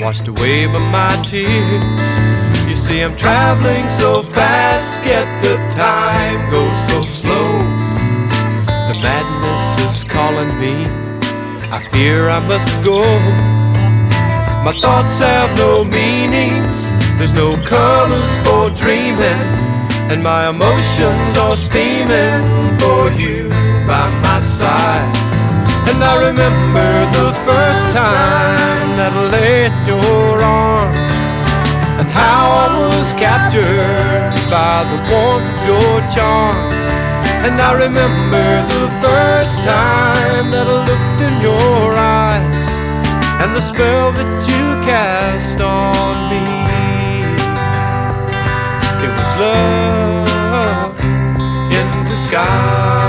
washed away by my tears. You see, I'm traveling so fast, yet the time goes so slow. The madness is calling me, I fear I must go. My thoughts have no meanings, there's no colors for dreaming, and my emotions are steaming for you by my side. And I remember the first time that I lay in your arms, and how I was captured by the warmth of your charms. And I remember the first time that I looked in your eyes, and the spell that you cast on me. It was love in disguise.